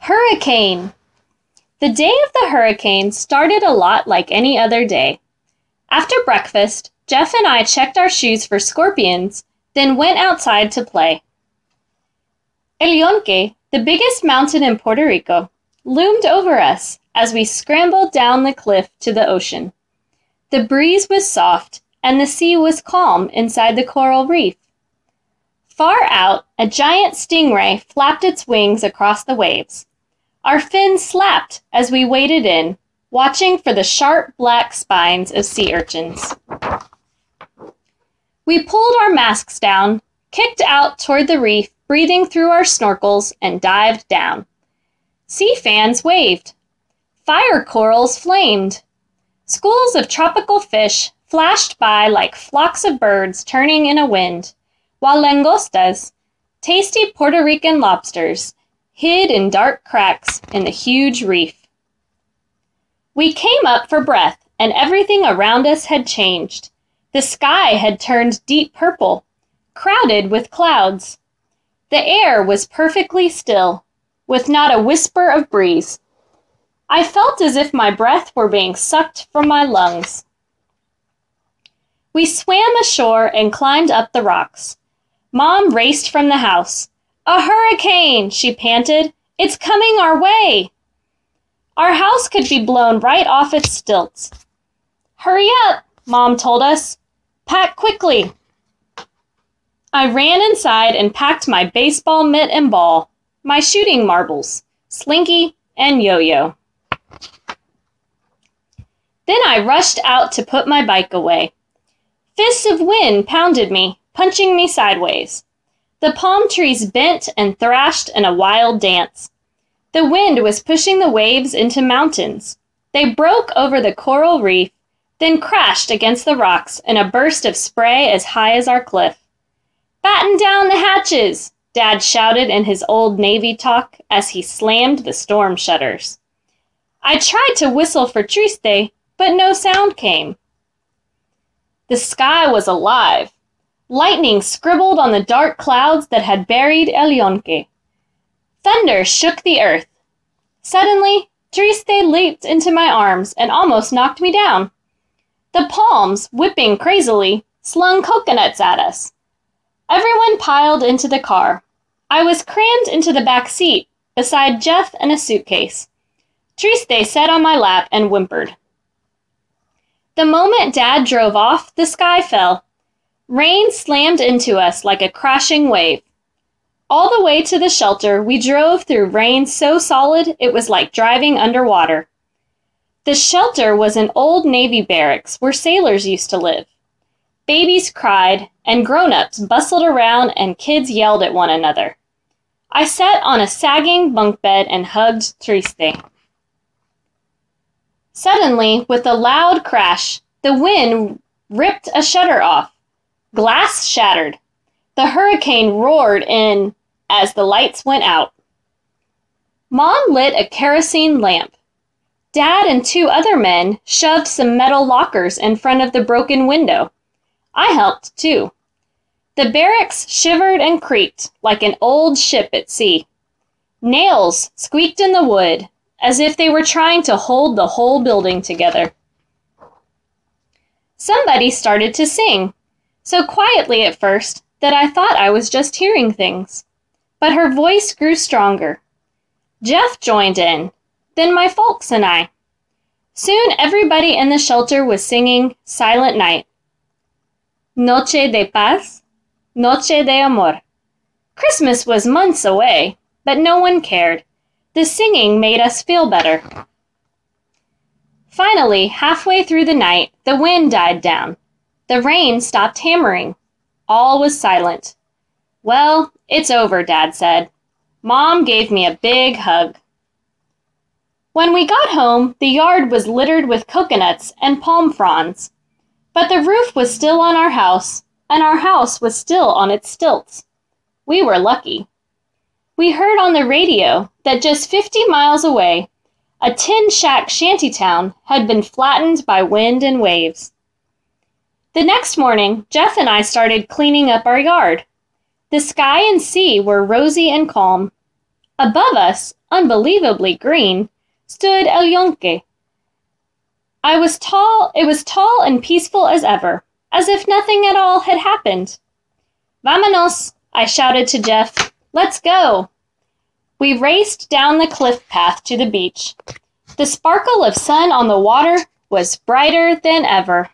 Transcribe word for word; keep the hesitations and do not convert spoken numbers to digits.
Hurricane! The day of the hurricane started a lot like any other day. After breakfast, Jeff and I checked our shoes for scorpions, then went outside to play. El Yunque, the biggest mountain in Puerto Rico, loomed over us as we scrambled down the cliff to the ocean. The breeze was soft, and the sea was calm inside the coral reef. Far out, a giant stingray flapped its wings across the waves. Our fins slapped as we waded in, watching for the sharp black spines of sea urchins. We pulled our masks down, kicked out toward the reef, breathing through our snorkels, and dived down. Sea fans waved. Fire corals flamed. Schools of tropical fish flashed by like flocks of birds turning in a wind, while langostas, tasty Puerto Rican lobsters, hid in dark cracks in the huge reef. We came up for breath, and everything around us had changed. The sky had turned deep purple, crowded with clouds. The air was perfectly still, with not a whisper of breeze. I felt as if my breath were being sucked from my lungs. We swam ashore and climbed up the rocks. Mom raced from the house. "A hurricane!" she panted. "It's coming our way!" Our house could be blown right off its stilts. "Hurry up," Mom told us. "Pack quickly." I ran inside and packed my baseball mitt and ball, my shooting marbles, slinky, and yo-yo. Then I rushed out to put my bike away. Fists of wind pounded me, punching me sideways. The palm trees bent and thrashed in a wild dance. The wind was pushing the waves into mountains. They broke over the coral reef, then crashed against the rocks in a burst of spray as high as our cliff. "Batten down the hatches!" Dad shouted in his old Navy talk as he slammed the storm shutters. I tried to whistle for Triste, but no sound came. The sky was alive. Lightning scribbled on the dark clouds that had buried El Yunque. Thunder shook the earth. Suddenly, Triste leaped into my arms and almost knocked me down. The palms, whipping crazily, slung coconuts at us. Everyone piled into the car. I was crammed into the back seat, beside Jeff and a suitcase. Triste sat on my lap and whimpered. The moment Dad drove off, the sky fell. Rain slammed into us like a crashing wave. All the way to the shelter, we drove through rain so solid it was like driving underwater. The shelter was an old Navy barracks where sailors used to live. Babies cried, and grown-ups bustled around, and kids yelled at one another. I sat on a sagging bunk bed and hugged Triste. Suddenly, with a loud crash, the wind ripped a shutter off. Glass shattered. The hurricane roared in as the lights went out. Mom lit a kerosene lamp. Dad and two other men shoved some metal lockers in front of the broken window. I helped, too. The barracks shivered and creaked like an old ship at sea. Nails squeaked in the wood as if they were trying to hold the whole building together. Somebody started to sing, so quietly at first that I thought I was just hearing things. But her voice grew stronger. Jeff joined in, then my folks and I. Soon everybody in the shelter was singing Silent Night. Noche de paz, noche de amor. Christmas was months away, but no one cared. The singing made us feel better. Finally, halfway through the night, the wind died down. The rain stopped hammering. All was silent. "Well, it's over," Dad said. Mom gave me a big hug. When we got home, the yard was littered with coconuts and palm fronds. But the roof was still on our house, and our house was still on its stilts. We were lucky. We heard on the radio that just fifty miles away, a tin shack shantytown had been flattened by wind and waves. The next morning, Jeff and I started cleaning up our yard. The sky and sea were rosy and calm. Above us, unbelievably green, stood El Yunque. I was tall, it was tall and peaceful as ever, as if nothing at all had happened. Vámonos, I shouted to Jeff. Let's go. We raced down the cliff path to the beach. The sparkle of sun on the water was brighter than ever.